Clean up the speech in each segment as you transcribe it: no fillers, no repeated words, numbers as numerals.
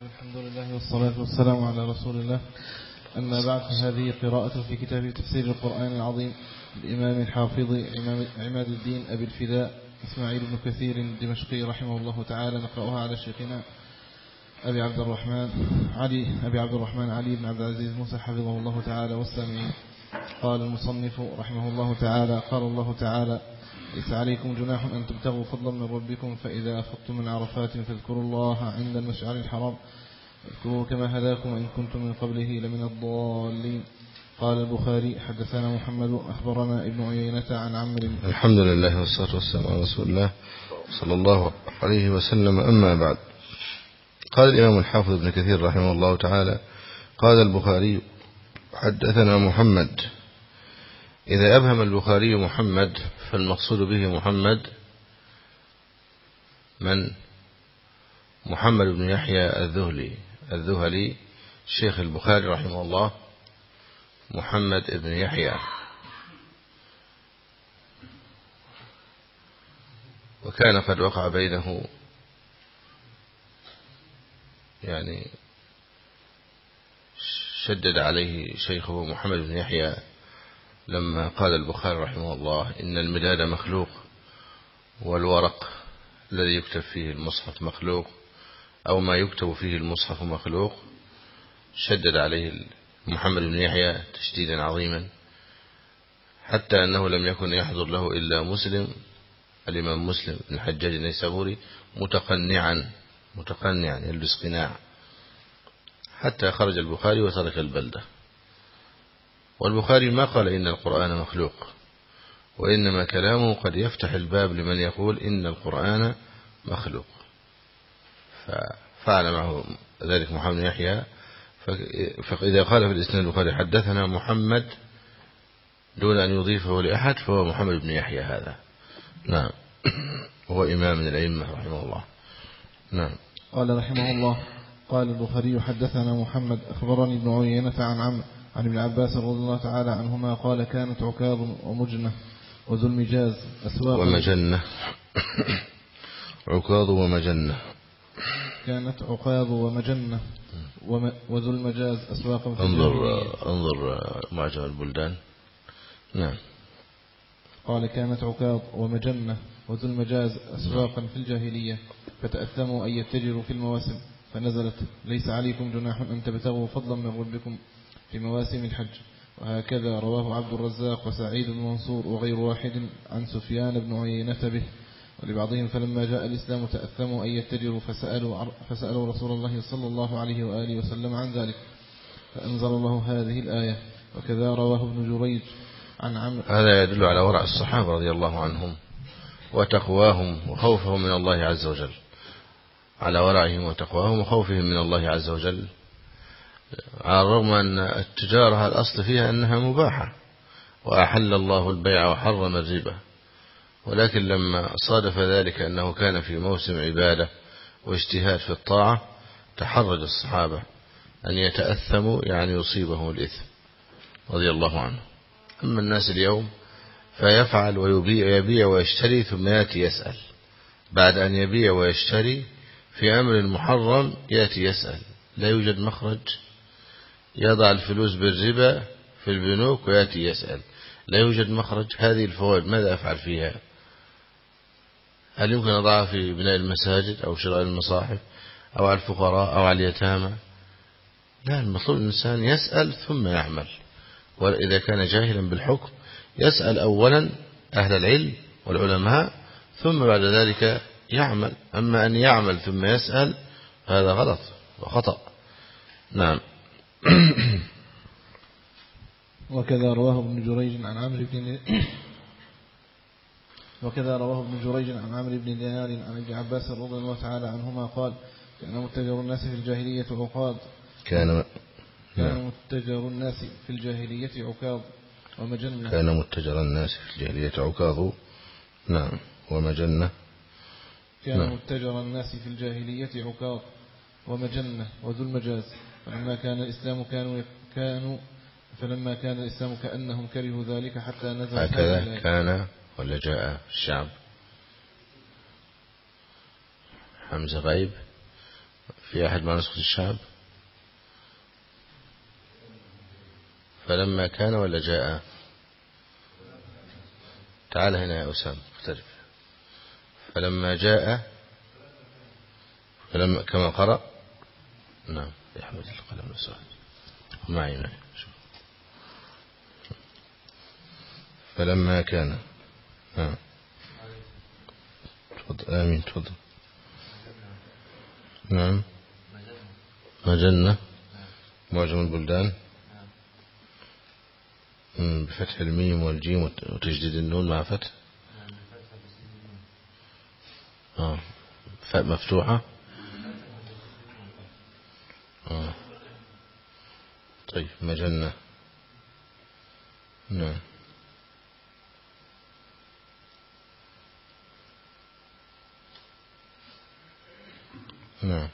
الحمد لله والصلاة والسلام على رسول الله. أما بعد، فهذه قراءة في كتاب تفسير القرآن العظيم الإمام الحافظ عماد الدين أبي الفداء إسماعيل بن كثير الدمشقي رحمه الله تعالى. نقرأها على شيخنا أبي عبد الرحمن علي بن عبد العزيز موسى حفظه الله تعالى والسامعين. قال المصنف رحمه الله تعالى: قال الله تعالى: ليس عليكم جناح أن تبتغوا فضلا من ربكم فإذا أفضتم من عرفات فاذكروا الله عند المشعر الحرام اذكروه كما هداكم وإن كنتم من قبله لمن الضالين. قال البخاري: حدثنا محمد أخبرنا ابن عيينة عن عمرو. الحمد لله والصلاة والسلام على رسول الله صلى الله عليه وسلم. أما بعد، قال الإمام الحافظ ابن كثير رحمه الله تعالى: قال البخاري: حدثنا محمد. إذا أبهم البخاري محمد فالمقصود به محمد من؟ محمد بن يحيى الذهلي شيخ البخاري رحمه الله، محمد بن يحيى. وكان قد وقع بينه، يعني شدد عليه شيخه محمد بن يحيى لما قال البخاري رحمه الله: إن المداد مخلوق والورق الذي يكتب فيه المصحف مخلوق، أو ما يكتب فيه المصحف مخلوق. شدد عليه محمد بن يحيى تشديدا عظيما، حتى أنه لم يكن يحضر له إلا مسلم، الإمام مسلم بن الحجاج النيسابوري، متقنعا يلبس قناع، حتى خرج البخاري وترك البلدة. والبخاري ما قال إن القرآن مخلوق، وإنما كلامه قد يفتح الباب لمن يقول إن القرآن مخلوق. ففعل معه ذلك محمد بن يحيى. فإذا قال في الإسناد البخاري: حدثنا محمد، دون أن يضيفه لأحد، فهو محمد بن يحيى هذا. نعم، هو إمام من الأئمة رحمه الله. نعم. قال رحمه الله: قال البخاري: حدثنا محمد أخبرني ابن عيينة عن عمرو عن ابن عباس رضي الله تعالى عنهما قال: كانت عكاظ ومجنة وذو المجاز أسواق ومجنة عكاظ ومجنة. كانت عكاظ ومجنة وذو المجاز أسواقا في انظر معجم البلدان. نعم. قال: كانت عكاظ ومجنة وذو المجاز أسواقا في الجاهلية فتأثموا أن يتجروا في المواسم، فنزلت: ليس عليكم جناح أن تبتغوا فضلا من ربكم في مواسم الحج. وهكذا رواه عبد الرزاق وسعيد بن منصور وغير واحد عن سفيان بن عيينة به. ولبعضهم: فلما جاء الإسلام تأثموا أن يتجروا فسألوا رسول الله صلى الله عليه وآله وسلم عن ذلك، فأنزل الله هذه الآية. وكذا رواه ابن جريج عن عمرو. هذا يدل على ورع الصحابة رضي الله عنهم وتقواهم وخوفهم من الله عز وجل، على ورعهم وتقواهم وخوفهم من الله عز وجل، على الرغم أن التجارة الأصل فيها أنها مباحة، وأحل الله البيع وحرم الربا، ولكن لما صادف ذلك أنه كان في موسم عبادة واجتهاد في الطاعة، تحرج الصحابة أن يتأثموا، يعني يصيبهم الإثم رضي الله عنه. أما الناس اليوم فيفعل ويبيع ويشتري، ثم يأتي يسأل بعد أن يبيع ويشتري في أمر محرم، يأتي يسأل. لا يوجد مخرج، يضع الفلوس بالربا في البنوك ويأتي يسأل. لا يوجد مخرج. هذه الفوائد ماذا أفعل فيها؟ هل يمكن أضعها في بناء المساجد أو شراء المصاحف أو على الفقراء أو على اليتامى؟ لا، المطلوب الإنسان يسأل ثم يعمل. وإذا كان جاهلا بالحكم يسأل أولا أهل العلم والعلماء، ثم بعد ذلك يعمل. أما أن يعمل ثم يسأل هذا غلط وخطأ. نعم. وكذا رواه ابن جريج عن عمرو بن دينار عن ابن عباس رضي الله تعالى عنهما قال: كان متجر الناس في الجاهلية عكاظ ومجنة. كان متجر الناس في الجاهلية عكاظ. نعم. ومجنة. كان متجر الناس في الجاهلية عكاظ ومجنة وذو المجاز. فلما كان الإسلام كأنهم كرهوا ذلك حتى نزل هكذا كان، ولا جاء الشعب؟ حمزة غيب. في أحد مع نسخة الشعب؟ فلما كان ولا جاء؟ تعال هنا يا أسامة اختلف. فلما جاء فلما كما قرأ. نعم يا أحمد القلم الأسود معي. فلما كان. نعم تفضل. آمين تفضل. نعم مجنة معجم البلدان بفتح الميم والجيم وتجديد النون مع فتح فاء مفتوحة. طيب مجنة. نعم نعم.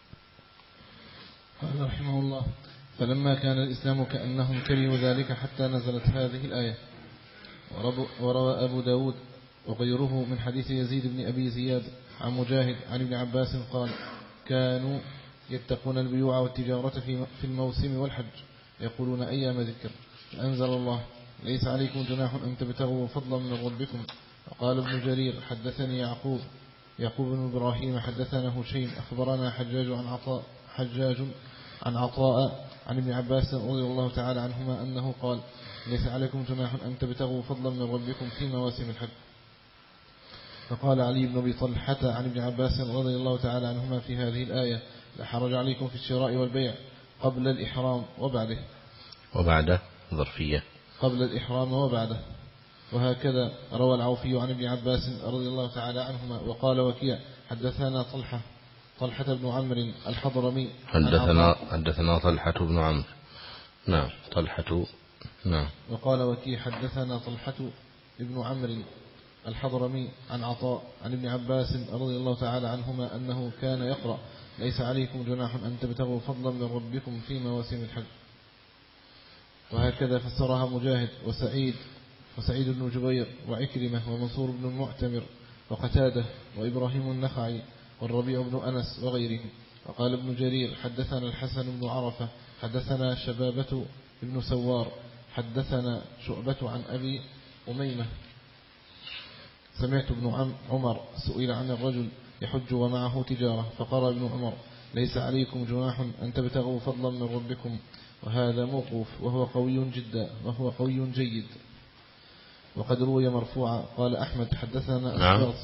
قال رحمه الله: فلما كان الإسلام كأنهم كرهوا ذلك حتى نزلت هذه الآية. وروى أبو داود وغيره من حديث يزيد بن أبي زياد عن مجاهد عن ابن عباس قال: كانوا يتقون البيوع والتجارة في الموسم والحج يقولون أيام ذكر. أنزل الله: ليس عليكم جناح أن تبتغوا فضلا من ربكم. وقال ابن جرير: حدثني يعقوب بن إبراهيم حدثنا هشيم أخبرنا حجاج عن عطاء عن ابن عباس رضي الله تعالى عنهما أنه قال: ليس عليكم جناح أن تبتغوا فضلا من ربكم في مواسم الحج. فقال علي بن أبي طلحة عن ابن عباس رضي الله تعالى عنهما في هذه الآية: لا حرج عليكم في الشراء والبيع قبل الإحرام وبعده. وبعده ظرفية قبل الإحرام وبعده. وهكذا روى العوفي عن ابن عباس رضي الله تعالى عنهما. وقال وكيع: حدثنا طلحة بن عمرو الحضرمي. حدثنا طلحة بن عمرو. نعم طلحة. نعم. وقال وكيع: حدثنا طلحة بن عمرو الحضرمي عن عطاء عن ابن عباس رضي الله تعالى عنهما أنه كان يقرأ: ليس عليكم جناح أن تبتغوا فضلا من ربكم في مواسم الحج. وهكذا فسرها مجاهد وسعيد بن جبير وعكرمة ومنصور بن المعتمر وقتادة وإبراهيم النخعي والربيع بن أنس وغيرهم. وقال ابن جرير: حدثنا الحسن بن عرفة حدثنا شبابة بن سوار حدثنا شعبة عن أبي أميمة سمعت ابن عمر سئل عن الرجل يحج ومعه تجارة فقال ابن عمر: ليس عليكم جناح أن تبتغوا فضلا من ربكم. وهذا موقوف وهو قوي جيد. وقد روي مرفوعا. قال أحمد: حدثنا نعم.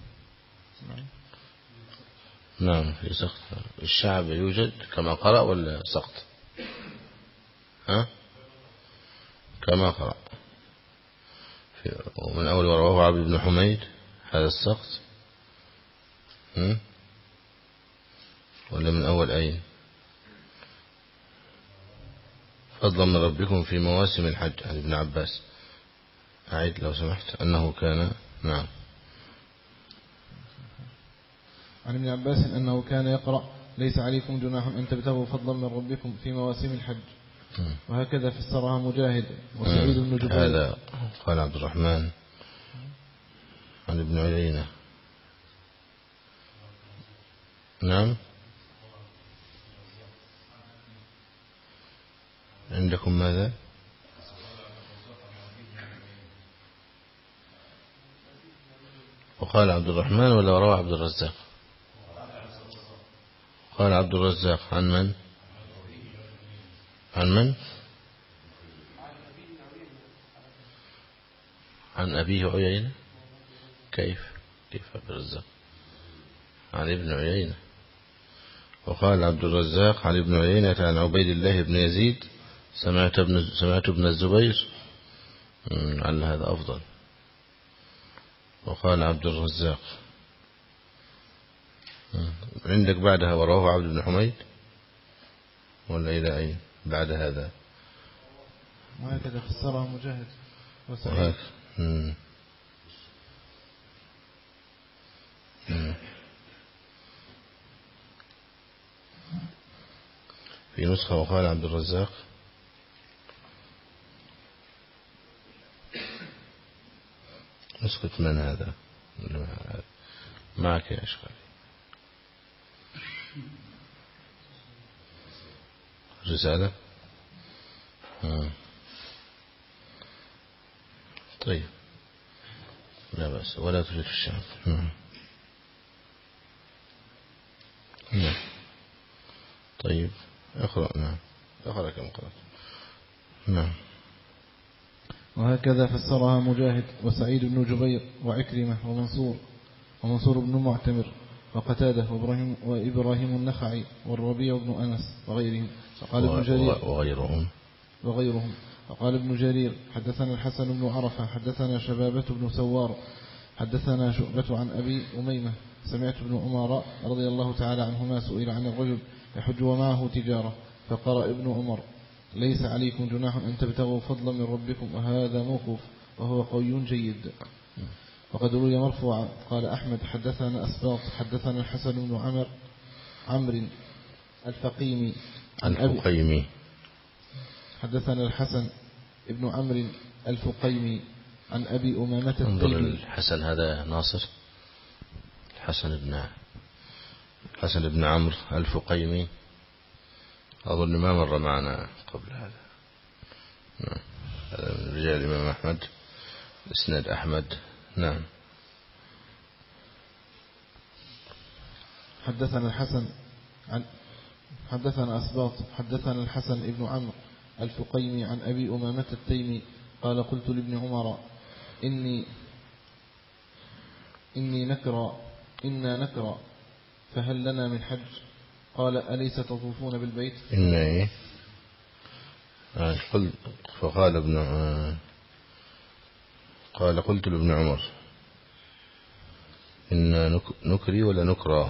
نعم في سقط الشعب يوجد كما قرأ ولا سقط؟ كما قرأ ومن أول ورواه عبد بن حميد هذا السقط ولا من أول أين؟ فضلا من ربكم في مواسم الحج عن ابن عباس. أعيد لو سمحت. أنه كان. نعم. عن ابن عباس أنه كان يقرأ: ليس عليكم جناح أن تبتغوا فضلا من ربكم في مواسم الحج. وهكذا فسرها مجاهد وسعيد بن جبير. هذا قال عبد الرحمن عن ابن عيينة. نعم. عندكم ماذا؟ وقال عبد الرحمن ولا روى عبد الرزاق؟ قال عبد الرزاق عن من؟ عن أبيه عيينة. كيف عبد الرزاق عن ابن عيينة؟ وقال عبد الرزاق عن ابن عيينة عن عبيد الله بن يزيد سمعت ابن الزبير. على هذا أفضل. وقال عبد الرزاق. عندك بعدها ورواه عبد بن حميد ولا إلى أين بعد هذا؟ وهكذا فسرها مجاهد وسعيد. في نسخة وقال عبد الرزاق. نسخة من هذا؟ معك يا أشغالي. رسالة. طيب لا بأس ولا توجد في الشام. نعم. طيب اقرأ. نعم اقرأ كم قرأت. نعم. وهكذا فسرها مجاهد وسعيد بن جبير وعكرمة ومنصور بن معتمر وقتادة وإبراهيم النخعي والربيع بن أنس وغيرهم. فقال ابن جرير وغيرهم. فقال ابن جرير حدثنا الحسن بن عرفة حدثنا شبابة بن سوار حدثنا شعبة عن أبي أميمة سمعت ابن عمر رضي الله تعالى عنهما سئل عن الرجل يحج ومعه تجارة فقرأ ابن عمر ليس عليكم جناح أن تبتغوا فضلا من ربكم، وهذا موقوف وهو قوي جيد. وقد روي مرفوعا. قال أحمد حدثنا أسباط حدثنا الحسن بن عمرو الفقيمي حدثنا الحسن بن عمرو الفقيمي عن أبي أمامة انظر الحسن هذا ناصر الحسن بن عمرو الفقيمي أظن ما مر معنا قبل هذا. هذا من رجال الإمام أحمد إسناد أحمد. نعم. حدثنا أسباط حدثنا الحسن بن عمرو الفقيمي عن أبي أمامة التيمي قال قلت لابن عمر إنا نكرى فهل لنا من حج؟ قال أليس تطوفون بالبيت؟ فقال قال قلت لابن عمر إن نكري ولا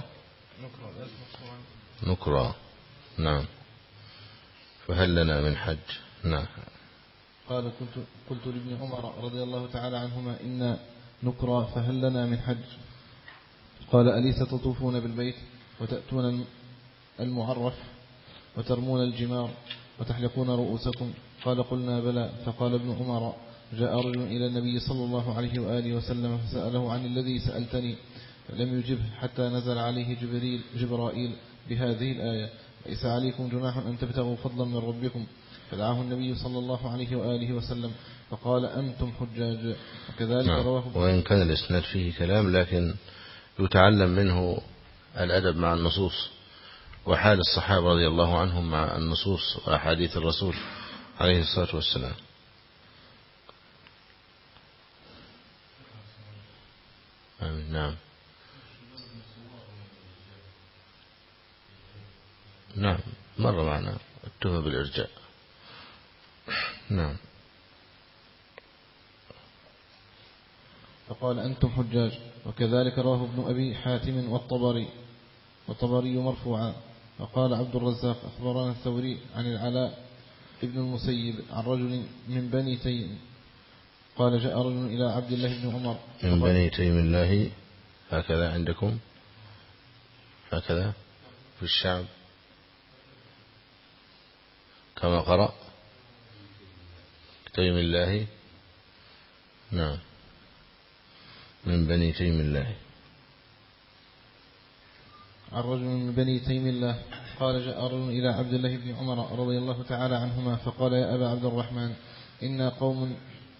نكرى. نعم. فهل لنا من حج؟ نعم. قال قلت لابن عمر رضي الله تعالى عنهما إنا نكرى فهل لنا من حج؟ قال أليس تطوفون بالبيت وتأتون المعرف وترمون الجمار وتحلقون رؤوسكم؟ قال قلنا بلى. فقال ابن عمر جاء رجل إلى النبي صلى الله عليه وآله وسلم فسأله عن الذي سألتني فلم يجبه حتى نزل عليه جبرائيل بهذه الآية ليس عليكم جناح أن تبتغوا فضلا من ربكم. فدعاه النبي صلى الله عليه وآله وسلم فقال أنتم حجاج. وكذلك رواه. وإن كان الإسناد فيه كلام لكن يتعلم منه الأدب مع النصوص وحال الصحابة رضي الله عنهم مع النصوص وأحاديث الرسول عليه الصلاة والسلام. آمين. نعم مر معنا التهمة بالإرجاء. نعم. فقال أنتم حجاج. وكذلك رواه ابن أبي حاتم والطبري مرفوعا. وقال عبد الرزاق أخبرنا الثوري عن العلاء ابن المسيب عن رجل من بني تيم قال جاء رجل إلى عبد الله بن عمر من بني تيم الله. هكذا عندكم هكذا في الشعب كما قرأ تيم الله. نعم من بني تيم الله. عن رجل من بني تيم الله قال جاء رجل إلى عبد الله بن عمر رضي الله تعالى عنهما فقال يا أبا عبد الرحمن إنا قوم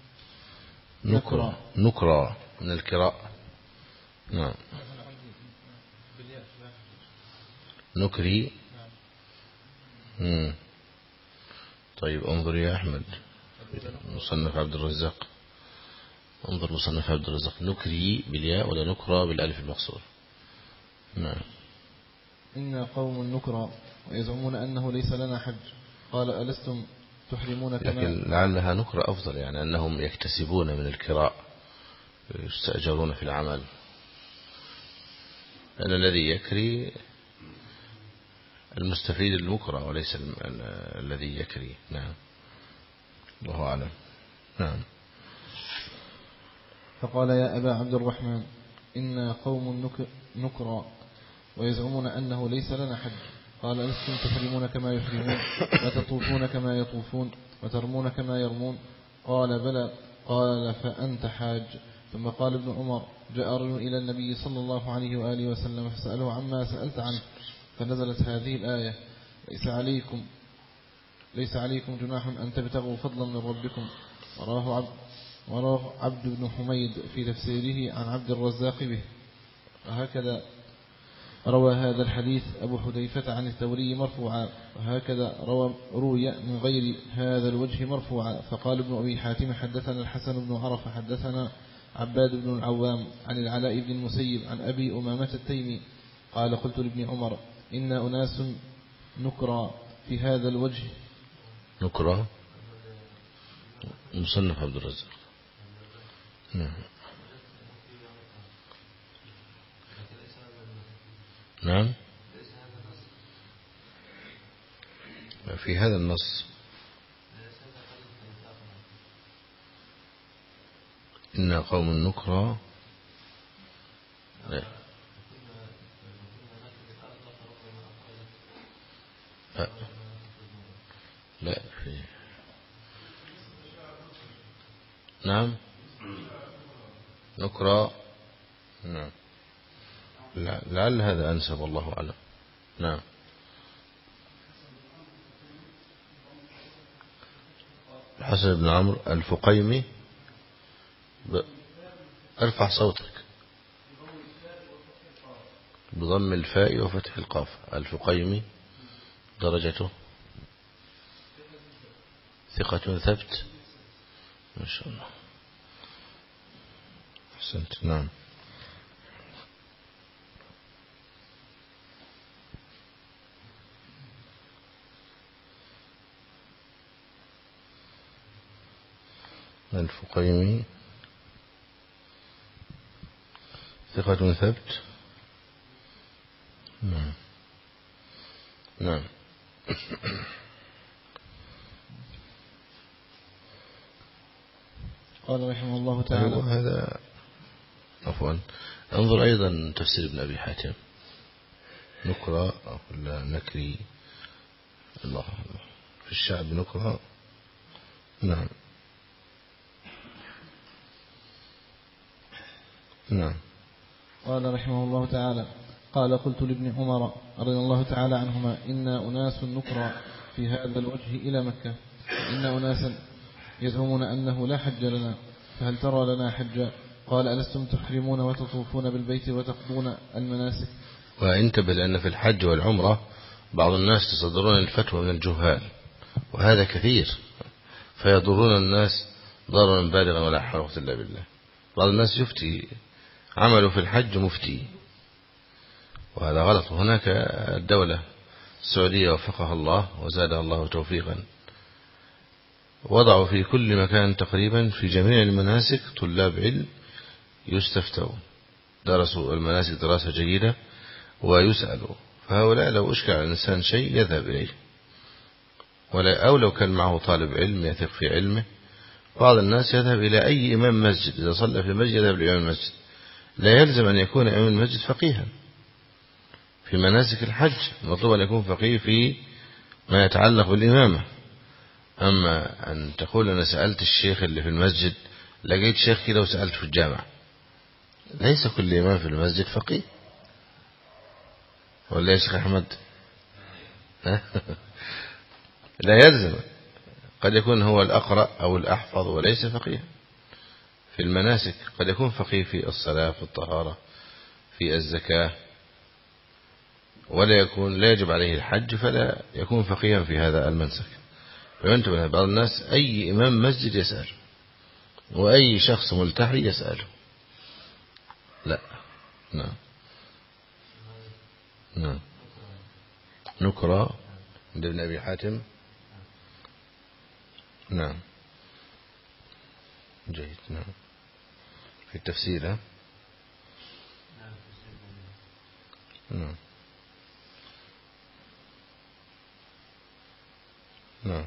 نكرى من الكراء. نعم. نكري. طيب انظر يا أحمد مصنف عبد الرزاق. انظر مصنف عبد الرزاق نكري بالياء ولا نكرى بالالف المقصور؟ نعم. إنا قوم نكرى ويزعمون أنه ليس لنا حج. قال ألستم تحرمون كما. لكن لعلها نكرى أفضل يعني أنهم يكتسبون من الكراء يستأجرون في العمل. لأن الذي يكري المستفيد المكرى وليس الذي يكري. نعم الله أعلم. نعم. فقال يا أبا عبد الرحمن إنا قوم نكرى ويزعمون أنه ليس لنا حج. قال ألستم تحرمون كما يحرمون وتطوفون كما يطوفون وترمون كما يرمون؟ قال بلى. قال فأنت حاج. ثم قال ابن عمر جاء رجل إلى النبي صلى الله عليه وآله وسلم فسأله عما سألت عنه فنزلت هذه الآية ليس عليكم ليس عليكم جناح أن تبتغوا فضلا من ربكم. وراه عبد بن حميد في تفسيره عن عبد الرزاق به. وهكذا روى هذا الحديث أبو حذيفة عن الثوري مرفوعا، وهكذا روي من غير هذا الوجه مرفوعا. فقال ابن أبي حاتم حدثنا الحسن بن عرفة حدثنا عباد بن العوام عن العلاء بن المسيب عن أبي أمامة التيمي قال قلت لابن عمر إن أناس نكرى في هذا الوجه. نكرى مصنف عبد الرزاق. نعم. في هذا النص إن قوم النكرى لا لا, لا. في نعم نكرى. نعم لعل هذا أنسب الله أعلم. نعم. الحسن بن عمرو الفقيمي ارفع صوتك بضم الفاء وفتح القاف. الفقيمي درجته ثقة ثبت ما شاء الله. أحسنت. نعم. الفقيمي ثقة ثبت. نعم. نعم. قال رحمه الله تعالى هذا عفوا انظر أيضا تفسير ابن أبي حاتم نكرة أو نكري. الله في الشعب نكرة. نعم. نعم. قال رحمه الله تعالى قال قلت لابن عمر رضي الله تعالى عنهما إنا أناس نكرى في هذا الوجه إلى مكة، إن أناسا يزعمون أنه لا حج لنا، فهل ترى لنا حجا؟ قال ألستم تحرمون وتطوفون بالبيت وتقضون المناسك؟ وانتبه لأن في الحج والعمرة بعض الناس تصدرون الفتوى من الجهال وهذا كثير فيضرون الناس ضررا بالغا ولا حول إلا بالله. بعض الناس يفتي عملوا في الحج مفتي وهذا غلط. وهناك الدولة السعودية وفقها الله وزادها الله توفيقا وضعوا في كل مكان تقريبا في جميع المناسك طلاب علم يستفتون، درسوا المناسك دراسة جيدة ويسألوا. فهؤلاء لو أشكل على الإنسان شيء يذهب إليه أو لو كان معه طالب علم يثق في علمه. بعض الناس يذهب إلى أي إمام مسجد، إذا صلى في المسجد يذهب لإمام المسجد. لا يلزم أن يكون إمام المسجد فقيها في مناسك الحج، المطلوب أن يكون فقيه في ما يتعلق بالإمامة. أما أن تقول أنا سألت الشيخ اللي في المسجد لقيت شيخ كده وسألت في الجامع، ليس كل إمام في المسجد فقيه. ولا يا شيخ أحمد؟ لا يلزم، قد يكون هو الأقرأ أو الأحفظ وليس فقيه في المناسك. قد يكون فقيه في الصلاة في الطهارة في الزكاة لا يجب عليه الحج فلا يكون فقيها في هذا المنسك. فينتبه بعض الناس أي إمام مسجد يسأل وأي شخص ملتحي يسأله. لا. نعم. نعم. نكرى عند ابن أبي حاتم. نعم. جيد. نعم. في التفسير. نعم. نعم.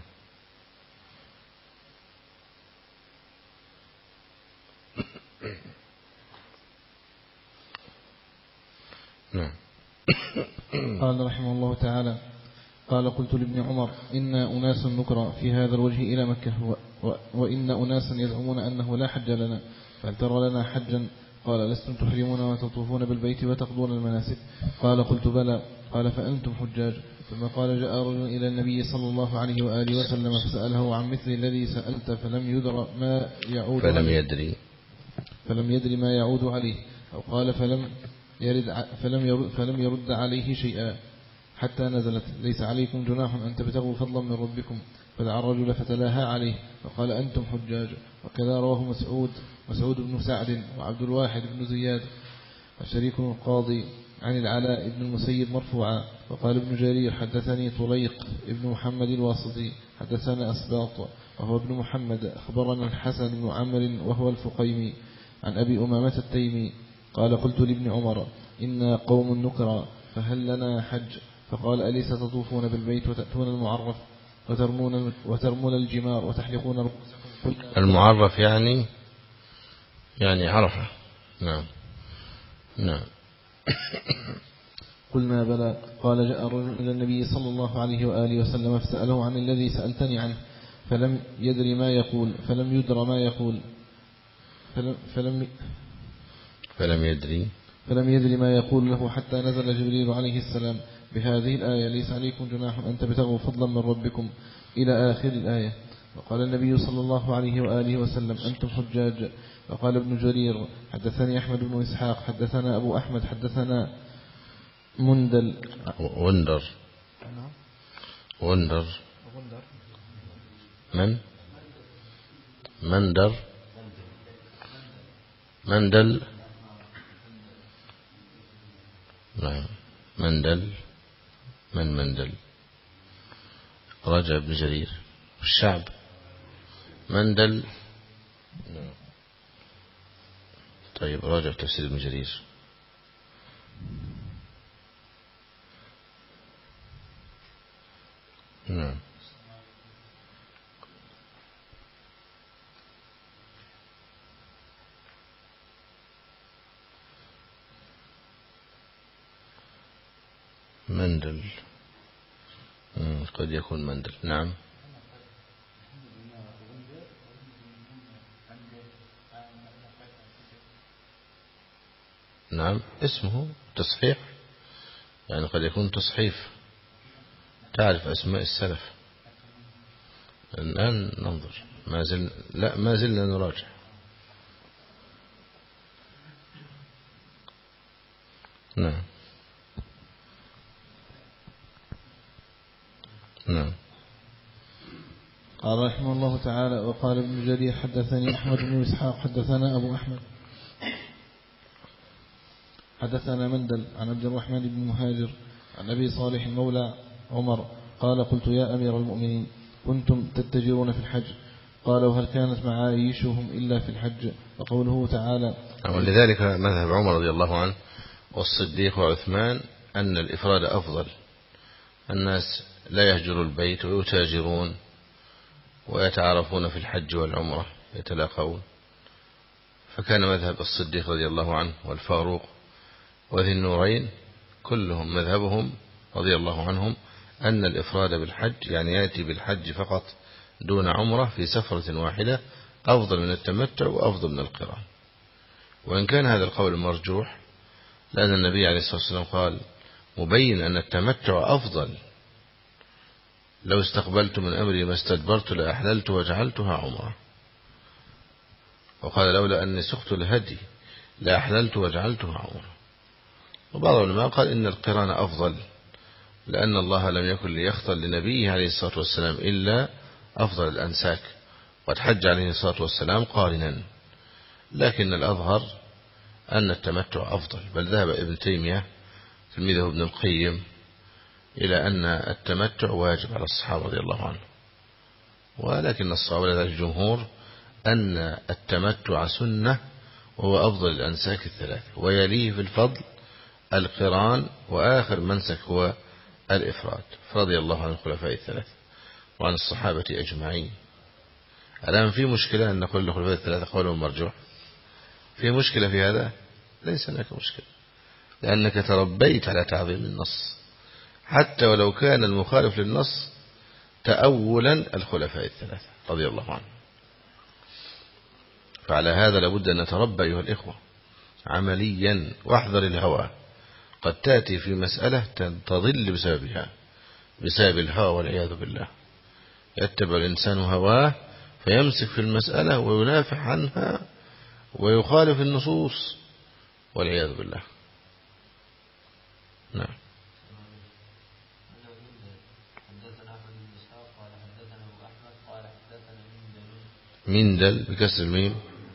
نعم. قال رحمه الله تعالى قال قلت لابن عمر إنا أناس نكرى في هذا الوجه إلى مكة وإن أناسا يزعمون أنه لا حج لنا، فهل ترى لنا حجا؟ قال لستم تحرمون وتطوفون بالبيت وتقضون المناسك؟ قال قلت بلى. قال فأنتم حجاج. ثم قال جاء رجل إلى النبي صلى الله عليه وآله وسلم فسأله عن مثل الذي سألت فلم يدر ما يعود عليه فلم يدري ما يعود عليه، أو قال فلم يرد عليه شيئا حتى نزلت ليس عليكم جناح أن تبتغوا فضلا من ربكم، فدعا الرجل فتلاها عليه فقال أنتم حجاج. وكذا رواه مسعود بن سعد وعبد الواحد بن زياد وشريك القاضي عن العلاء بن المسيب مرفوعا. وقال ابن جرير حدثني طليق ابن محمد الواسطي حدثنا أسباط وهو ابن محمد أخبرنا الحسن بن عمرو وهو الفقيمي عن أبي أمامة التيمي قال قلت لابن عمر إنا قوم نكرى فهل لنا حج؟ فقال أليس تطوفون بالبيت وتأتون المعرف وترمون الجمار وتحلقون رؤوسكم؟ المعرف يعني عرفة. نعم. قلنا بلى. قال جاء رجل إلى النبي صلى الله عليه وآله وسلم فسأله عن الذي سألتني عنه فلم يدر ما يقول فلم يدر ما يقول فلم يدري ما يقول له حتى نزل جبريل عليه السلام بهذه الآية ليس عليكم جناح أن تبتغوا فضلا من ربكم إلى آخر الآية. وقال النبي صلى الله عليه وآله وسلم أنتم حجاج. وقال ابن جرير حدثني أحمد بن إسحاق حدثنا أبو أحمد حدثنا وندر من مندل نعم مندل رجع ابن جرير الشعب مندل. طيب راجع تفسير ابن جرير. نعم. مندل قد يكون مندل. نعم. نعم اسمه تصحيح يعني قد يكون تصحيف. تعرف أسماء السلف الآن ننظر ما زلنا نراجع. نعم. قال رحمه الله تعالى وقال ابن جرير حدثني أحمد بن إسحاق حدثنا أبو أحمد حدثنا مندل عن عبد الرحمن بن مهاجر عن أبي صالح مولى عمر قال قلت يا أمير المؤمنين كنتم تتجرون في الحج؟ قال وهل كانت معايشهم إلا في الحج؟ وقوله تعالى ولذلك مذهب عمر رضي الله عنه والصديق وعثمان أن الإفراد أفضل. الناس لا يهجروا البيت ويتاجرون ويتعارفون في الحج والعمرة يتلاقون. فكان مذهب الصديق رضي الله عنه والفاروق وذي النورين كلهم مذهبهم رضي الله عنهم أن الإفراد بالحج يعني يأتي بالحج فقط دون عمرة في سفرة واحدة أفضل من التمتع وأفضل من القران. وإن كان هذا القول مرجوح لأن النبي عليه الصلاة والسلام قال مبين أن التمتع أفضل. لو استقبلت من أمري ما استدبرت لأحللت وجعلتها عمرة. وقال لولا أني سقت الهدي لأحللت وجعلتها عمرة. وبعض العلماء قال إن القران أفضل لأن الله لم يكن ليختار لنبيه عليه الصلاة والسلام إلا أفضل الأنساك قد حج عليه الصلاة والسلام قارنا. لكن الأظهر أن التمتع أفضل. بل ذهب ابن تيمية تلميذه ابن القيم إلى أن التمتع واجب على الصحابة رضي الله عنهم. ولكن الصحابة لذلك الجمهور أن التمتع سنة وهو أفضل الأنساك الثلاثة ويليه في الفضل القران وآخر منسك هو الإفراد. رضي الله عن الخلفاء الثلاثة وعن الصحابة أجمعين. الآن في مشكلة أن نقول الخلفاء الثلاثة قولهم مرجوح؟ في مشكلة في هذا؟ ليس هناك مشكلة لأنك تربيت على تعظيم النص حتى ولو كان المخالف للنص تأولا الخلفاء الثلاثة رضي الله عنهم. فعلى هذا لابد أن نتربى أيها الإخوة عمليا، واحذر الهوى. قد تأتي في مسألة تضل بسببها، بسبب الهوى والعياذ بالله. يتبع الإنسان هواه فيمسك في المسألة وينافع عنها ويخالف النصوص والعياذ بالله. نعم. مندل بكسر الميم.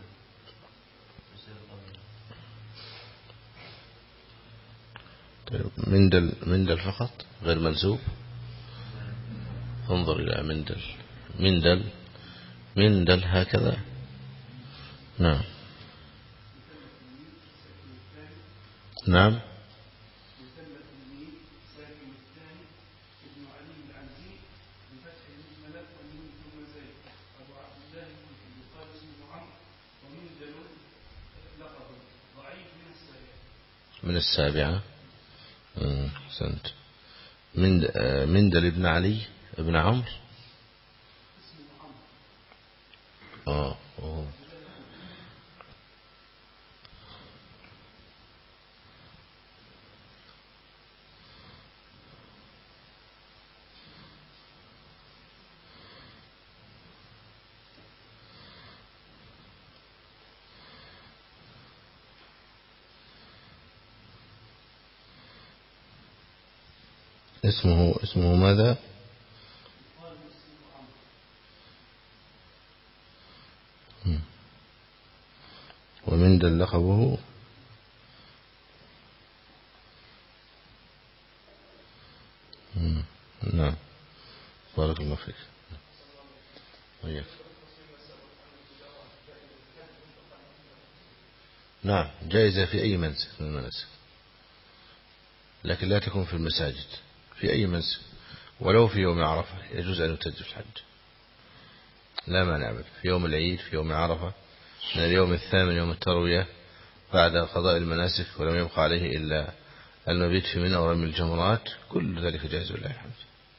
طيب مندل فقط غير منسوب. انظر إلى مندل هكذا. نعم. نعم. من السابعة. أحسنت. مندل ابن علي ابن عمرو. اسمه ماذا؟ ومندل لقبه. نعم. بارك الله فيك. وياك. نعم، جائزة في أي منسك من المناسك، لكن لا تكون في المساجد. في أي منسك ولو في يوم عرفة يجوز أن يتجه في الحج، لا مانع أبدا. في يوم العيد، في يوم عرفة، من اليوم الثامن يوم التروية بعد قضاء المناسك ولم يبقى عليه إلا المبيت في منى ورمي الجمرات، كل ذلك جائز لله الحمد.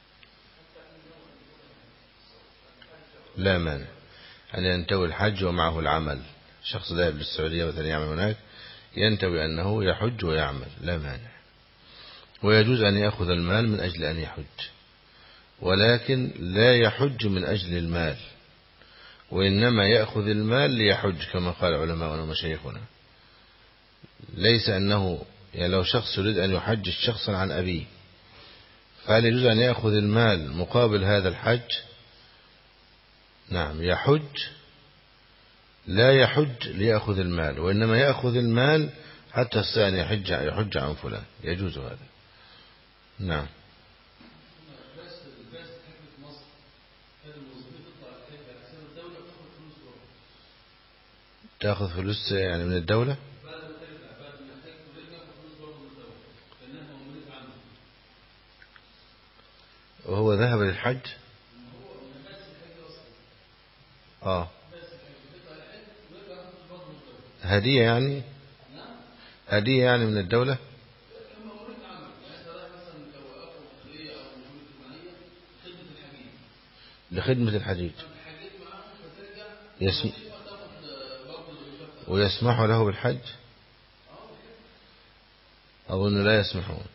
لا مانع أن ينتوي الحج ومعه العمل. شخص ذاهب للسعودية مثلا يعمل هناك، ينتوي أنه يحج ويعمل، لا مانع. ويجوز أن يأخذ المال من أجل أن يحج، ولكن لا يحج من أجل المال، وإنما يأخذ المال ليحج كما قال علماؤنا ومشايخنا. ليس أنه يعني لو شخص يريد أن يحج شخصا عن أبيه، فهل يجوز أن يأخذ المال مقابل هذا الحج؟ نعم، يحج، لا يحج ليأخذ المال، وإنما يأخذ المال حتى يستطيع أن يحج عن فلان، يجوز هذا. نعم. تأخذ فلوس يعني من الدولة؟ وهو ذهب للحج؟ هدية يعني؟ هدية يعني من الدولة؟ لخدمة الحجيج. ويسمح له بالحج؟ أظن لا يسمحون.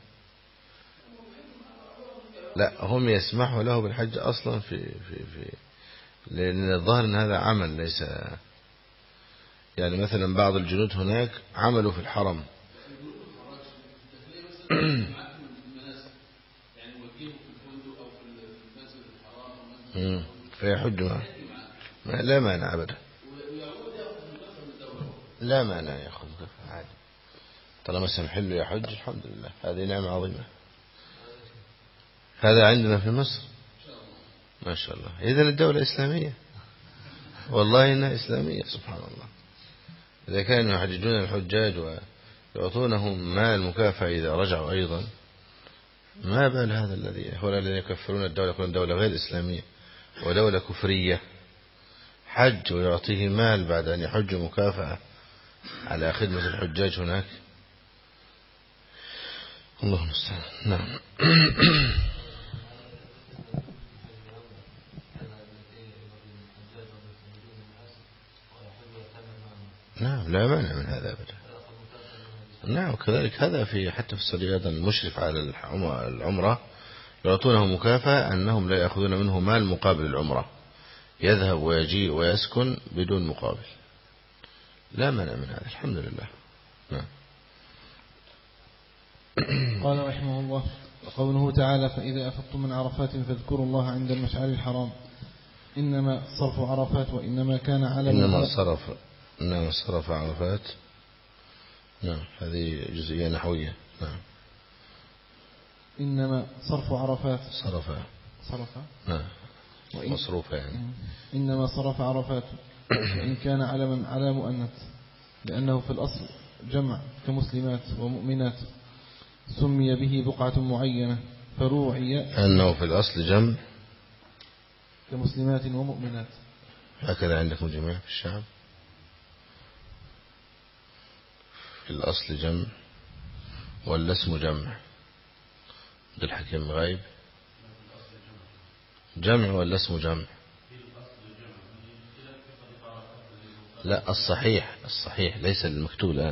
لا، هم يسمحوا له بالحج أصلا في لأن الظاهر أن هذا عمل، ليس يعني مثلا بعض الجنود هناك عملوا في الحرم. فيحج معه، لا مانع أبدا، لا مانع يأخذ عادي طالما سمح له يحج. الحمد لله، هذه نعمة عظيمة. هذا عندنا في مصر ما شاء الله. إذن الدولة إسلامية، والله إنها إسلامية سبحان الله. إذا كانوا يحججون الحجاج ويعطونهم مال مكافأة إذا رجعوا أيضا، ما بال هذا الذي هؤلاء الذين يكفرون الدولة يكون دولة غير إسلامية ودولة كفرية، حج ويعطيه مال بعد أن يحج مكافأة على خدمة الحجاج هناك. الله المستعان. نعم. نعم، لا مانع من هذا أبدا. نعم. وكذلك هذا في حتى في السعودية أيضا المشرف على العمرة يعطونه مكافأة أنهم لا يأخذون منه مال مقابل العمرة، يذهب ويجيء ويسكن بدون مقابل. لا مانع من هذا، الحمد لله. نعم. قال رحمه الله: وقوله تعالى: فإذا أفضتم من عرفات فاذكروا الله عند المشعر الحرام. إنما صرف عرفات وإنما كان على إنما صرف عرفات. نعم، هذه جزئية نحوية. نعم. إنما صرف عرفات صرف. نعم، مصروفة يعني. إنما صرف عرفات وإن كان علما على مؤنث، لأنه في الأصل جمع كمسلمات ومؤمنات، سمي به بقعة معينة فروعي أنه في الأصل جمع كمسلمات ومؤمنات. هكذا عندكم جميع في الشعب، في الأصل جمع ولا اسم جمع؟ بالحكيم غايب، جمع ولا اسم جمع؟ لا، الصحيح ليس المكتوب الآن.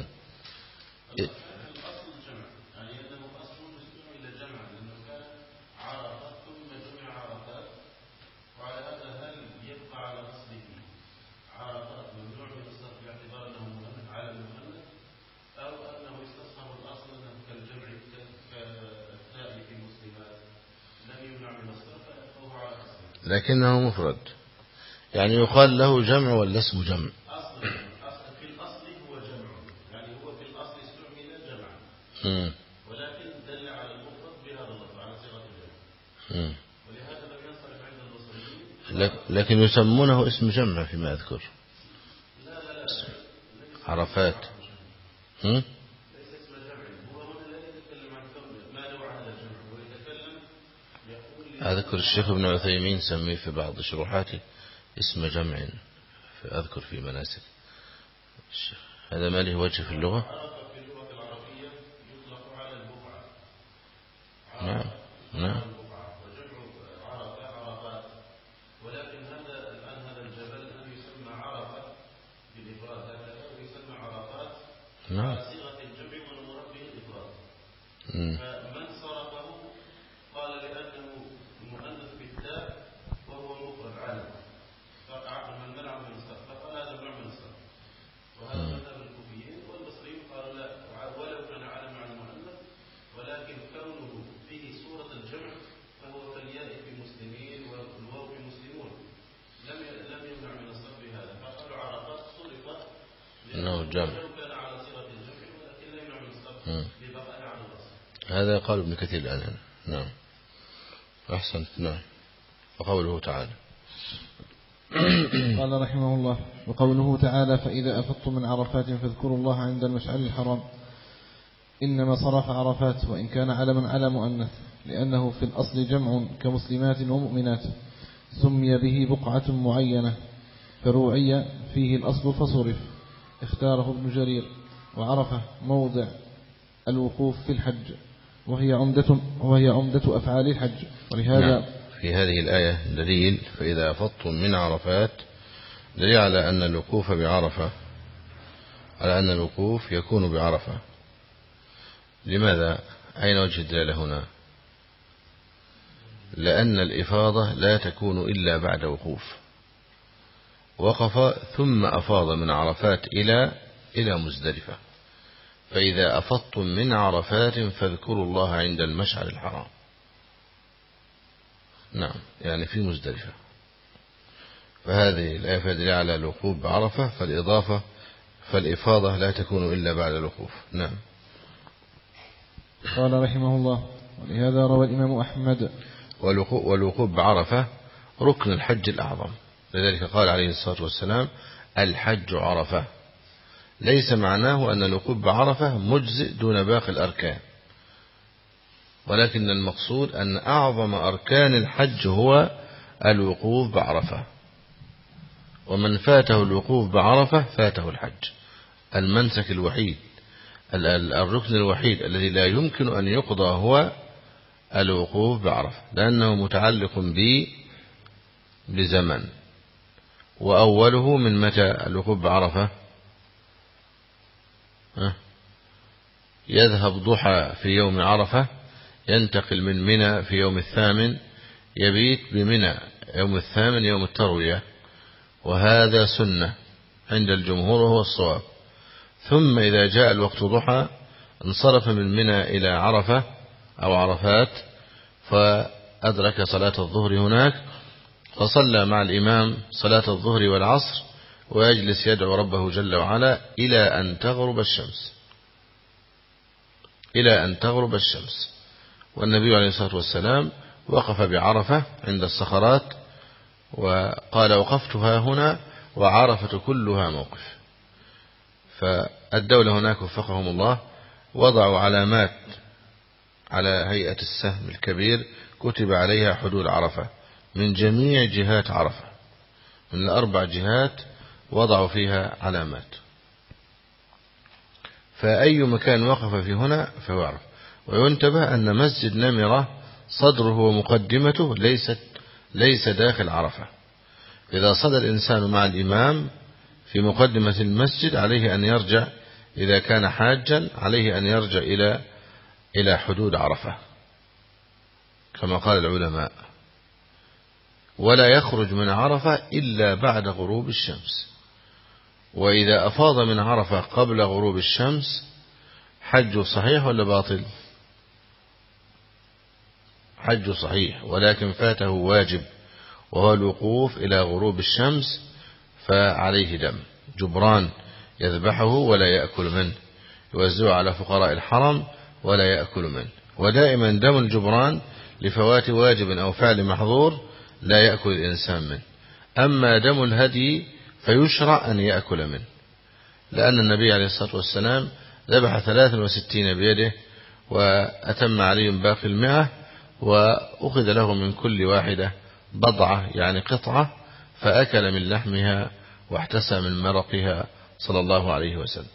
لكنه مفرد، يعني يقال له جمع ولا اسم جمع؟ في الأصل هو جمع، يعني هو في الأصل استعمل جمعا، ولكن دل على المفرد بهذا اللفظ على صيغة الجمع، ولهذا لم ينصرف عند البصريين. لكن يسمونه اسم جمع فيما أذكر. لا عرفات ليس اسم جمع، هو هنا الذي يتكلم عن ما نوع هذا الجمع، ويتكلم يقول أذكر الشيخ ابن عثيمين سميه في بعض شروحاته اسم جمع، أذكر في مناسك. هذا ما له وجه في اللغة. عرفة في اللغة العربية يطلق على البقعة. نعم. وجمع عرفات، ولكن هذا الجبل الآن يسمى عرفة بالإفراد هكذا، ويسمى عرفات على صيغة الجمع والمراد به الإفراد. فمن صرفه قال لأنه مؤنث بالتاء وهو مفرد عالم، فقع من منع من الصرف، فقال هذا نوع من الصرف. وهذا مذهب الكوفيين، والبصريين قالوا لا، ولو كان علم عن المؤنث ولكن كونه فيه صورة الجمع فهو كالياء في مسلمين والواو في مسلمون، لم يمنع من الصرف بهذا، فقالوا عرفات صرفت لأنه جمع، لو كان على صيغة الجمع، ولكن لا يمنع من الصرف ببقاء على الأصل. هذا قال ابن كثير الآن. نعم، أحسنت. نعم. وقوله تعالى قال رحمه الله: وقوله تعالى: فإذا أفضتم من عرفات فاذكروا الله عند المشعر الحرام. إنما صرف عرفات وإن كان علما على مؤنث، لأنه في الأصل جمع كمسلمات ومؤمنات، سمي به بقعة معينة فروعي فيه الأصل فصرف، اختاره ابن جرير. وعرفة موضع الوقوف في الحج، وهي عمدة أفعال الحج. ولهذا في هذه الآية دليل: فإذا أفضتم من عرفات، دليل على أن الوقوف بعرفة، على أن الوقوف يكون بعرفة. لماذا؟ أين وجه الدلالة هنا؟ لأن الإفاضة لا تكون إلا بعد وقوف، وقف ثم أفاض من عرفات إلى مزدلفة. فإذا أفضتم من عرفات فاذكروا الله عند المشعر الحرام. نعم، يعني في مزدلفة. فهذه الآية دليل على الوقوف بعرفة، فالإفاضة لا تكون إلا بعد الوقوف. نعم. قال رحمه الله: ولهذا روى الإمام أحمد: والوقوف بعرفة ركن الحج الأعظم، لذلك قال عليه الصلاة والسلام: الحج عرفة. ليس معناه أن الوقوف بعرفة مجزئ دون باقي الأركان، ولكن المقصود أن أعظم أركان الحج هو الوقوف بعرفة، ومن فاته الوقوف بعرفة فاته الحج. المنسك الوحيد، الركن الوحيد الذي لا يمكن أن يقضى هو الوقوف بعرفة، لأنه متعلق بزمن. وأوله من متى الوقوف بعرفة؟ يذهب ضحى في يوم عرفة، ينتقل من منى في يوم الثامن، يبيت بمنى يوم الثامن يوم التروية، وهذا سنة عند الجمهور وهو الصواب. ثم إذا جاء الوقت ضحى انصرف من منى إلى عرفة أو عرفات، فأدرك صلاة الظهر هناك، فصلى مع الإمام صلاة الظهر والعصر، ويجلس يدعو ربه جل وعلا إلى أن تغرب الشمس، إلى أن تغرب الشمس. والنبي عليه الصلاة والسلام وقف بعرفة عند الصخرات وقال: وقفتها هنا وعرفة كلها موقف. فالدولة هناك وفقهم الله وضعوا علامات على هيئة السهم الكبير كتب عليها حدود عرفة من جميع جهات عرفة، من الأربع جهات وضعوا فيها علامات، فأي مكان وقف في هنا فهو عرفة. وينتبه أن مسجد نمرة صدره ومقدمته ليس داخل عرفة. إذا صلى الإنسان مع الإمام في مقدمة المسجد عليه أن يرجع، إذا كان حاجا عليه أن يرجع إلى حدود عرفة كما قال العلماء، ولا يخرج من عرفة إلا بعد غروب الشمس. وإذا أفاض من عرفة قبل غروب الشمس حجه صحيح ولا باطل؟ حجه صحيح، ولكن فاته واجب وهو الوقوف إلى غروب الشمس، فعليه دم جبران يذبحه ولا يأكل منه، يوزعه على فقراء الحرم ولا يأكل منه. ودائما دم الجبران لفوات واجب أو فعل محظور لا يأكل الإنسان منه. أما دم الهدي فيشرع أن يأكل منه، لأن النبي عليه الصلاة والسلام ذبح 63 بيده وأتم عليهم باقي 100، وأخذ له من كل واحدة بضعة يعني قطعة، فأكل من لحمها واحتسى من مرقها صلى الله عليه وسلم.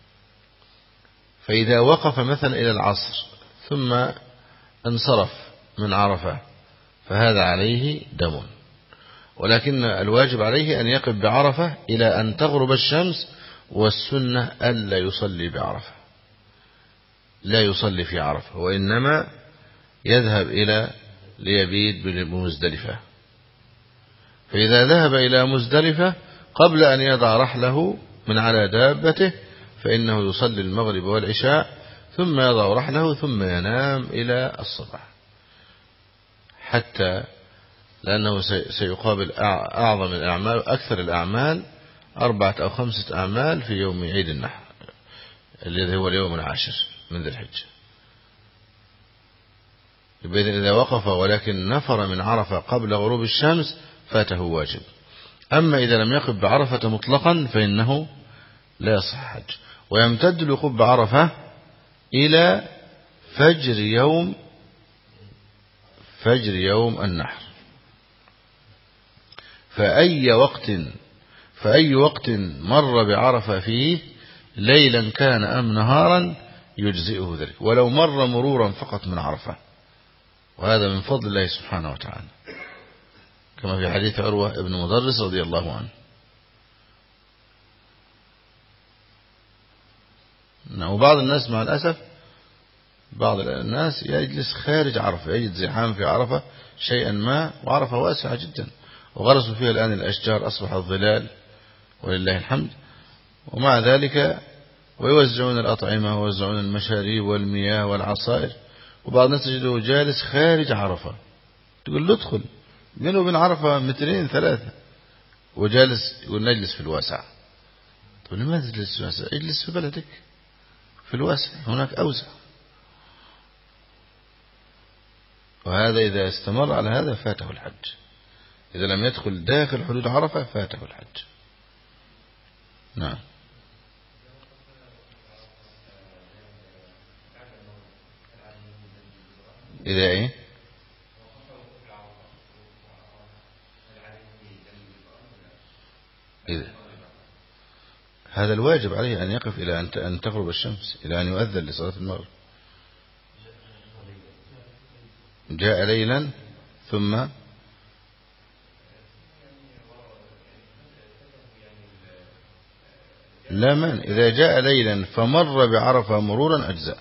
فإذا وقف مثلا إلى العصر ثم انصرف من عرفة فهذا عليه دم، ولكن الواجب عليه أن يقف بعرفة إلى أن تغرب الشمس، والسنة ألا يصلي بعرفة، لا يصلي في عرفة، وإنما يذهب ليبيت بمزدلفة. فإذا ذهب إلى مزدلفة قبل أن يضع رحله من على دابته فإنه يصلي المغرب والعشاء ثم يضع رحله ثم ينام إلى الصباح، حتى لأنه سيقابل أعظم الأعمال أكثر الأعمال 4 أو 5 أعمال في يوم عيد النحر الذي هو اليوم 10 من ذي الحجة. إذا وقف ولكن نفر من عرفة قبل غروب الشمس فاته واجب. أما إذا لم يقف بعرفة مطلقا فإنه لا يصح حج. ويمتد الوقوف بعرفة إلى فجر يوم النحر، فأي وقت مر بعرفة فيه ليلا كان أم نهارا يجزئه ذلك، ولو مر مرورا فقط من عرفة، وهذا من فضل الله سبحانه وتعالى، كما في حديث عروة ابن مدرس رضي الله عنه. وبعض الناس مع الأسف بعض الناس يجلس خارج عرفة، يجد زحام في عرفة شيئا ما، وعرفة واسعة جدا وغرسوا فيها الآن الأشجار أصبح الظلال ولله الحمد، ومع ذلك ويوزعون الأطعمة ويوزعون المشاريب والمياه والعصائر، وبعض الناس تجده جالس خارج عرفة، تقول له ادخل، بينه وبين عرفة 2 3 وجالس يقول نجلس في الواسع. تقول لماذا تجلس في الواسع؟ اجلس في بلدك في الواسع، هناك أوسع. وهذا إذا استمر على هذا فاته الحج، إذا لم يدخل داخل حدود عرفة فاته الحج. نعم. إذا إيه؟ إذا هذا الواجب عليه أن يقف إلى أن تغرب الشمس، إلى أن يؤذن لصلاة المغرب. جاء ليلا ثم لا من إذا جاء ليلا فمر بعرفة مرورا أجزاء،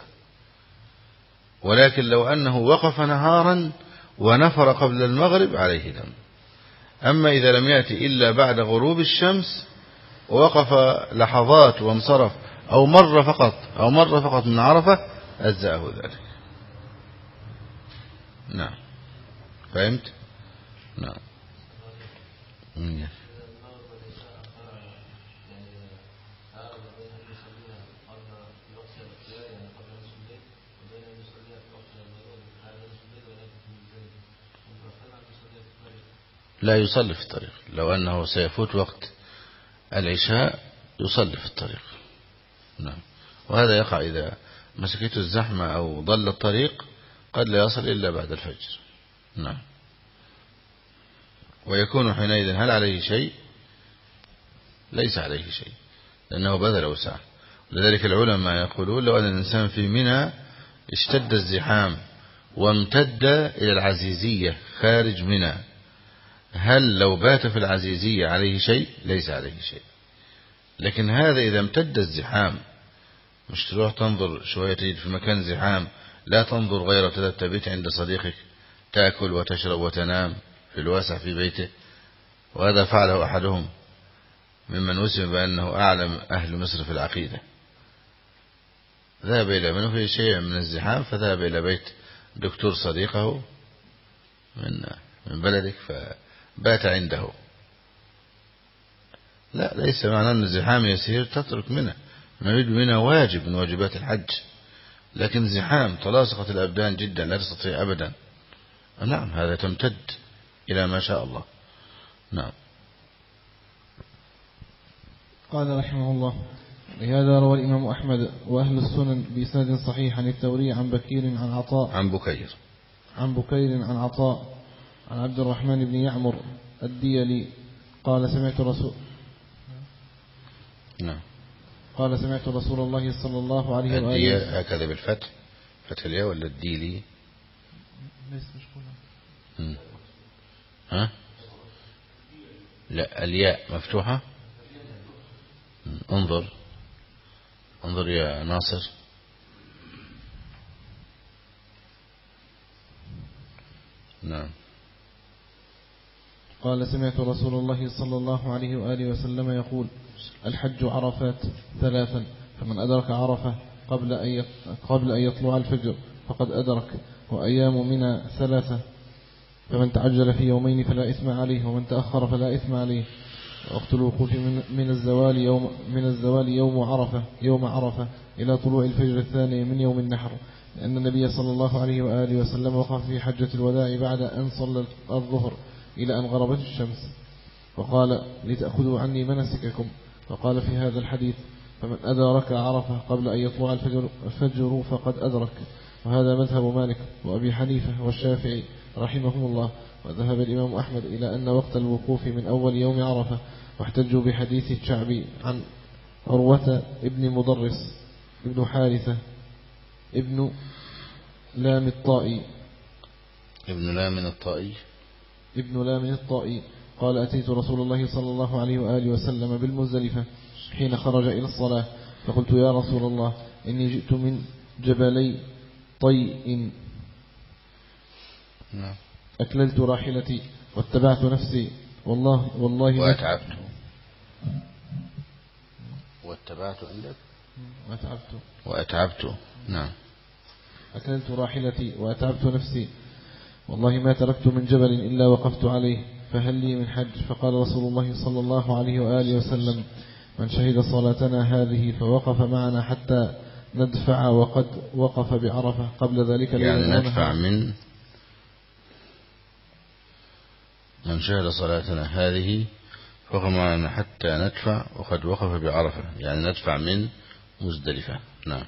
ولكن لو أنه وقف نهارا ونفر قبل المغرب عليه دم. أما إذا لم يأتي إلا بعد غروب الشمس ووقف لحظات وانصرف أو مر فقط من عرفة أجزأه ذلك. نعم فهمت؟ نعم. لا يصلي في الطريق، لو أنه سيفوت وقت العشاء يصلي في الطريق. نعم. وهذا يقع إذا مسكته الزحمة أو ضل الطريق قد لا يصل إلا بعد الفجر. نعم. ويكون حينئذ هل عليه شيء؟ ليس عليه شيء، لأنه بذل وسعه. لذلك العلماء يقولون لو أن الإنسان في منى اشتد الزحام وامتد إلى العزيزية خارج منى، هل لو بات في العزيزية عليه شيء؟ ليس عليه شيء. لكن هذا إذا امتد الزحام، مش تروح تنظر شوية تجد في مكان زحام، لا تنظر غير تبيت عند صديقك تأكل وتشرب وتنام في الواسع في بيته. وهذا فعله أحدهم ممن وسم بأنه أعلم أهل مصر في العقيدة، ذهب إلى منه في شيء من الزحام فذهب إلى بيت دكتور صديقه من بلدك فبات عنده. لا، ليس معنى أن الزحام يسير تترك منه، نريد منه واجب من واجبات الحج، لكن زحام تلاصقت الأبدان جدا لا تستطيع أبدا. نعم هذا تمتد إلى ما شاء الله. نعم. قال رحمه الله: لهذا روى الإمام أحمد وأهل السنن بإسناد صحيح عن الثوري عن بكير عن عطاء عن بكير عن عطاء عن عبد الرحمن بن يعمر الديلي قال سمعت رسول الله صلى الله عليه وآله وسلم. هكذا بالفتح، فتح الياء ولا الديلي؟ ليس مشكولا. ها؟ لا، الياء مفتوحة. انظر يا ناصر. نعم. قال سمعت رسول الله صلى الله عليه وآله وسلم يقول: الحج عرفات ثلاثا، فمن أدرك عرفة قبل أن يطلع الفجر فقد أدرك، وأيام منى ثلاثة، فمن تعجل في يومين فلا إثم عليه، ومن تأخر فلا إثم عليه. وقت الوقوف من الزوال يوم عرفة إلى طلوع الفجر الثاني من يوم النحر، لأن النبي صلى الله عليه وآله وسلم وقف في حجة الوداع بعد أن صلى الظهر إلى أن غربت الشمس، وقال: لتأخذوا عني مناسككم. وقال في هذا الحديث: فمن أدرك عرفة قبل أن يطلع الفجر فقد أدرك. وهذا مذهب مالك وأبي حنيفة والشافعي رحمهم الله. وذهب الإمام أحمد إلى أن وقت الوقوف من أول يوم عرفة، واحتجوا بحديث الشعبي عن عروة ابن مضرس ابن حارثة ابن لام الطائي قال: أتيت رسول الله صلى الله عليه وآله وسلم بالمزدلفة حين خرج إلى الصلاة، فقلت: يا رسول الله، إني جئت من جبلي طيء أكللت راحلتي واتبعت نفسي والله وأتعبت. نعم. أكللت راحلتي وأتعبت نفسي، والله ما تركت من جبل إلا وقفت عليه، فهل لي من حج؟ فقال رسول الله صلى الله عليه وآله وسلم: من شهد صلاتنا هذه فوقف معنا حتى ندفع وقد وقف بعرفة قبل ذلك. يعني ندفع من شهد صلاتنا هذه وقف معنا حتى ندفع وقد وقف بعرفة، يعني ندفع من مزدلفة. نعم.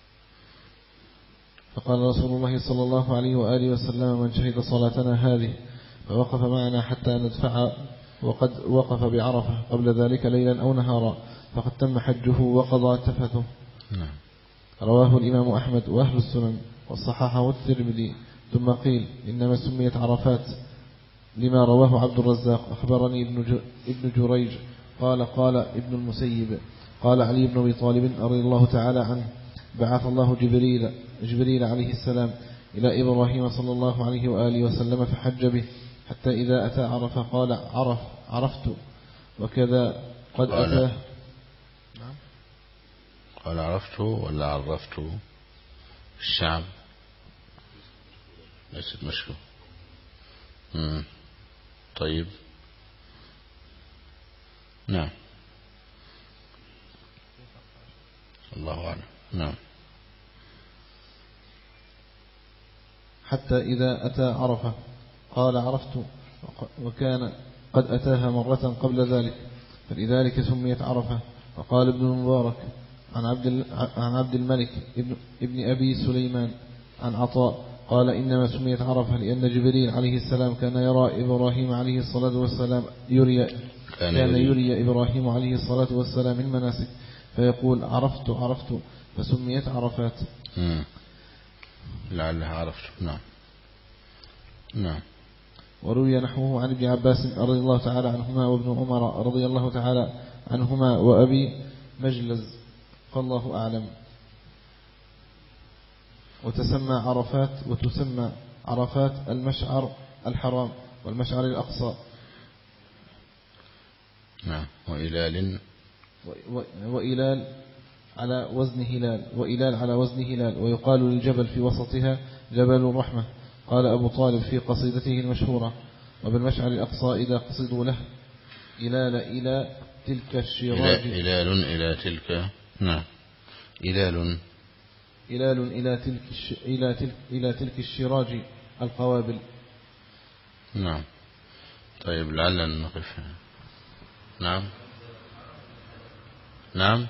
فقال رسول الله صلى الله عليه وآله وسلم: من شهد صلاتنا هذه فوقف معنا حتى ندفع وقد وقف بعرفة قبل ذلك ليلا أو نهارا فقد تم حجه وقضى تفثه. نعم. رواه الإمام أحمد وأهل السنن وصححه الترمذي. ثم قيل: إنما سميت عرفات لما رواه عبد الرزاق. أخبرني ابن جريج قال ابن المسيب قال علي بن أبي طالب رضي الله تعالى عنه: بعث الله جبريل عليه السلام إلى إبراهيم صلى الله عليه وآله وسلم فحج به، حتى إذا أتى عرفة قال: عرفت، وكذا قد أتاه. قال عرفت ولا عرفت؟ الشعب ليست مشكلة. طيب، نعم، الله أعلم. نعم. حتى إذا أتى عرفة قال: عرفت، وكان قد أتاها مرة قبل ذلك، فلذلك سميت عرفة. وقال ابن المبارك عن عبد الملك ابن أبي سليمان عن عطاء قال: إنما سميت عرفة لأن جبريل عليه السلام كان يرى إبراهيم عليه الصلاة والسلام كان يري إبراهيم عليه الصلاة والسلام المناسك، فيقول: عرفت، فسميت عرفات. لعلها عرفت. نعم. نعم. وروي نحوه عن ابن عباس رضي الله تعالى عنهما وابن عمر رضي الله تعالى عنهما وأبي مجلز، فالله أعلم. وتسمى عرفات المشعر الحرام والمشعر الأقصى. نعم. وإلال على وزن هلال، وإلال على وزن هلال، ويقال للجبل في وسطها جبل الرحمة. قال أبو طالب في قصيدته المشهورة: وبالمشعر الأقصى إذا قصدوا له إلال إلى تلك الشراج. إلال إلى تلك. نعم. إلال إلى تلك الشراج القوابل. نعم. طيب، لعلنا نقف. نعم. نعم.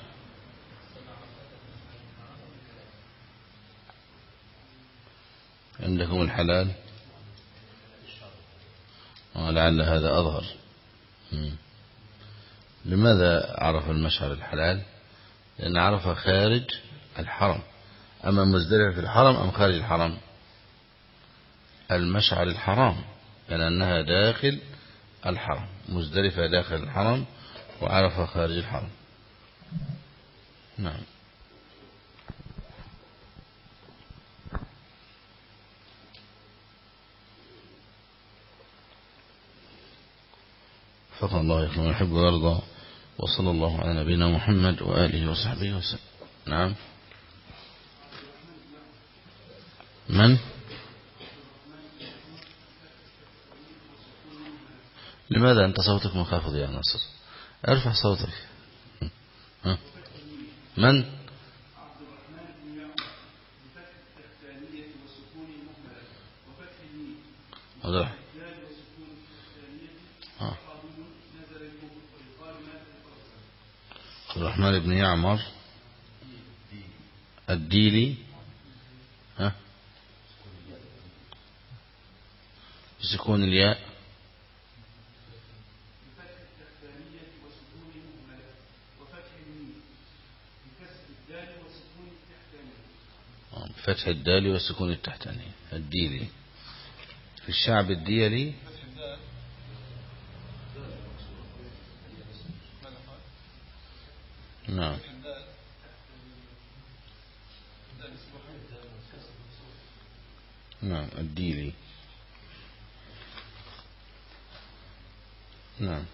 عندكم الحلال، ولعل هذا أظهر. لماذا عرف المشعر الحلال؟ لأن عرف خارج الحرم. أما مزدلفة في الحرم أم خارج الحرم؟ المشعر الحرام، لأنها داخل الحرم. مزدلفة داخل الحرم، وعرف خارج الحرم. نعم. فقال الله يكون يحب ويرضى، وصلى الله على نبينا محمد وآله وصحبه وسلم. نعم. من؟ لماذا أنت صوتك منخفض يا ناصر؟ ارفع صوتك. من؟ عبد الرحمن بن يعمر الديلي. بسكون الياء. فتح الدال وسكون التحتاني. الديلي في الشعب الديلي. نعم. نعم. الديلي. نعم.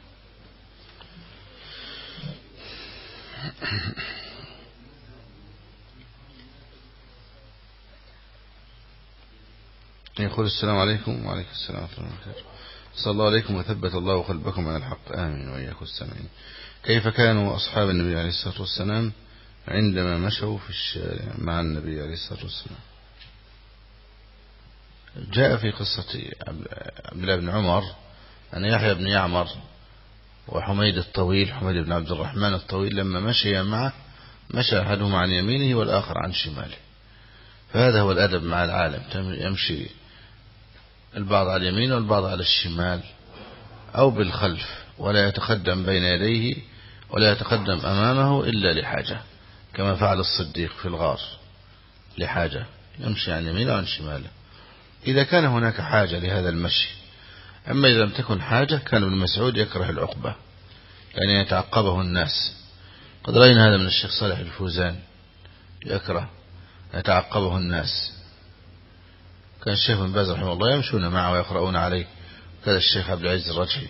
يقول: السلام عليكم. وعليكم السلام ورحمة الله وبركاته. صلى الله عليكم وثبت الله قلبكم على الحق. آمين وإياكم السامعين. كيف كانوا أصحاب النبي عليه الصلاة والسلام عندما مشوا في الشارع مع النبي عليه الصلاة والسلام؟ جاء في قصة عبد الله بن عمر أن يحيى بن يعمر وحميد الطويل، حميد بن عبد الرحمن الطويل، لما مشي معه مشى أحدهما عن يمينه والآخر عن شماله. فهذا هو الأدب مع العالم، يمشي البعض على اليمين والبعض على الشمال أو بالخلف، ولا يتقدم بين يديه ولا يتقدم أمامه إلا لحاجة، كما فعل الصديق في الغار لحاجة، يمشي عن يمينه وعن شماله إذا كان هناك حاجة لهذا المشي. أما إذا لم تكن حاجة كان ابن مسعود يكره العقبة، يعني يتعقبه الناس قد رأينا هذا من الشيخ صالح الفوزان، يكره يتعقبه الناس. كان الشيخ بن باز رحمه الله يمشون معه ويقرؤون عليه، كذا الشيخ عبد العزيز الرجحي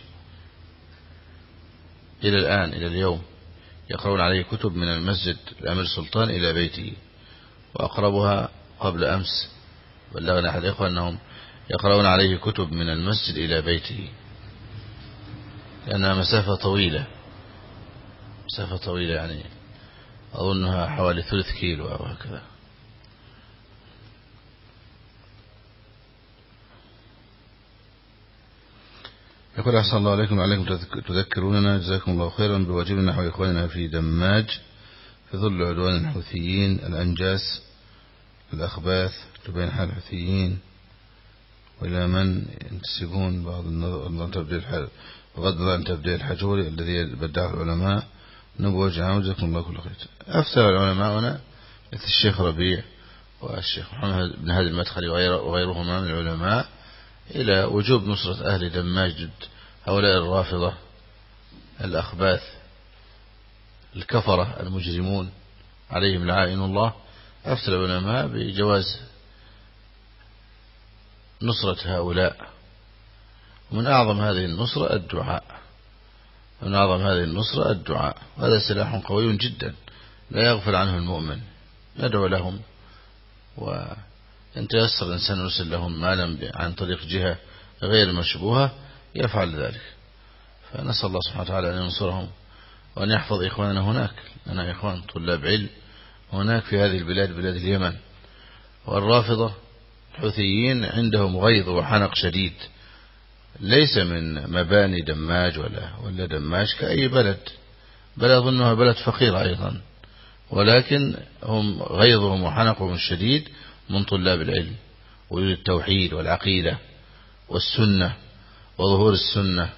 إلى الآن إلى اليوم يقرؤون عليه كتب من المسجد الأمير سلطان إلى بيته. وأقربها قبل أمس بلغنا أحد الإخوة أنهم يقرؤون عليه كتب من المسجد إلى بيته، لأنها مسافة طويلة يعني أظنها حوالي 3 كيلو أو هكذا. يقول أحسن الله عليكم وعليكم تذكروننا جزاكم الله خيرا بواجبنا نحو إخواننا في دماج في ظل عدوان الحوثيين، الأنجاس الأخباث تبين حال الحوثيين وإلى من ينتسبون بعض بغض عن تبديل الحجوري الذي بدعه العلماء نبوة عام جزاكم الله كل خير. أفسر العلماءنا مثل الشيخ ربيع والشيخ محمد بن هادي المدخلي وغيرهما من العلماء إلى وجوب نصرة أهل دماج ضد هؤلاء الرافضة الأخباث الكفرة المجرمون عليهم لعائن الله. أفتى العلماء بجواز نصرة هؤلاء، ومن أعظم هذه الدعاء، وهذا سلاح قوي جدا لا يغفل عنه المؤمن، ندعو لهم، وإن تيسر الإنسان يرسل لهم مالا عن طريق جهة غير مشبوهة يفعل ذلك. فنسأل الله سبحانه وتعالى أن ينصرهم وأن يحفظ إخواننا هناك، لنا إخوان طلاب علم هناك في هذه البلاد، بلاد اليمن. والرافضة الحوثيين عندهم غيظ وحنق شديد، ليس من مباني دماج ولا دماج كأي بلد، بل أظنها بلد فقيرة أيضا، ولكن هم غيظهم وحنقهم الشديد من طلاب العلم وجود التوحيد والعقيدة والسنة وظهور السنة.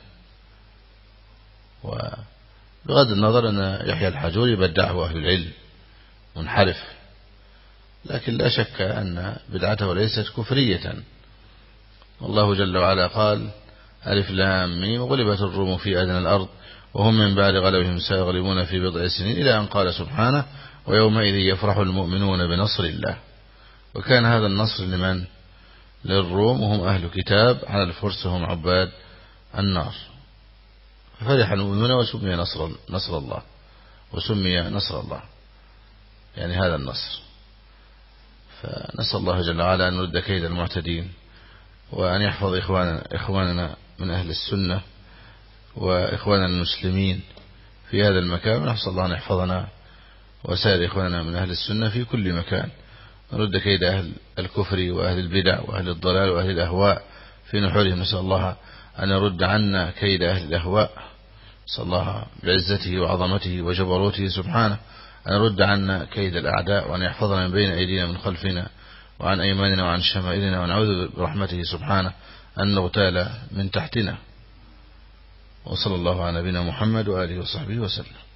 وبغض النظر أن يحيى الحجوري بدعه أهل العلم منحرف، لكن لا شك أن بدعته ليست كفرية. والله جل وعلا قال ألف لام ميم غلبت الروم في أدنى الأرض وهم من بعد غلبهم سيغلبون في بضع سنين، إلى أن قال سبحانه ويومئذ يفرح المؤمنون بنصر الله. وكان هذا النصر لمن؟ للروم، وهم أهل كتاب، على الفرس هم عباد النار. ففرح المؤمنون وسمي نصر الله، يعني هذا النصر. فنسأل الله جل وعلا أن نرد كيد المعتدين، وأن يحفظ إخواننا من أهل السنة وإخواننا المسلمين في هذا المكان، ونسأل الله أن يحفظنا وسائر إخواننا من أهل السنة في كل مكان، ونرد كيد أهل الكفر وأهل البدع وأهل الضلال وأهل الأهواء في نحورهم. نسأل الله أن يرد عنا كيد أهل الأهواء، نسأل الله بعزته وعظمته وجبروته سبحانه أن يرد عنا كيد الأعداء، وأن يحفظنا من بين أيدينا من خلفنا وعن أيماننا وعن شمائلنا، ونعوذ برحمته سبحانه أن نغتال من تحتنا. وصلى الله على نبينا محمد وآله وصحبه وسلم.